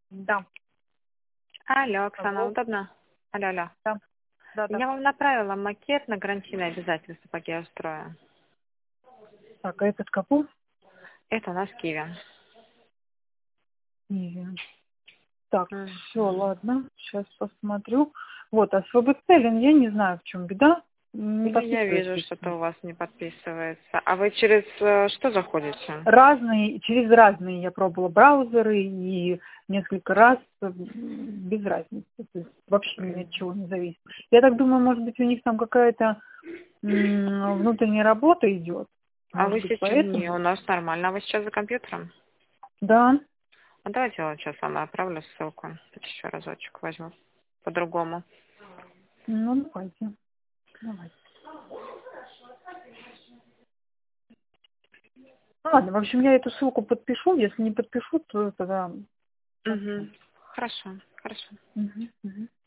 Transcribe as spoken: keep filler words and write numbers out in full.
Да. Алло, Оксана, Алло. удобно? Алло, алло. Да. Да, да. Я вам направила макет на гарантийное обязательство по геострою. Так, а этот какой? Это у нас Киви. Киви. Так, все, Мгм. ладно. Сейчас посмотрю. Вот, а с ФБЦ, я не знаю, в чем беда. Не Ну, я подписывает вижу, что-то письма. у вас не подписывается. А вы через э, что заходите? Разные, через разные я пробовала браузеры и несколько раз м, без разницы. То есть вообще ни от М. чего не зависит. Я так думаю, может быть, у них там какая-то м, внутренняя работа идет. А Может вы быть, сейчас... Не, поэтому? у нас нормально. А вы сейчас за компьютером? Да. А давайте я вот сейчас вам отправлю ссылку. Еще разочек возьму. По-другому. Ну, давайте. Давайте. Ну, ладно, в общем, я эту ссылку подпишу. Если не подпишу, то тогда сообщу. Угу. Хорошо, хорошо. Мгм, мгм.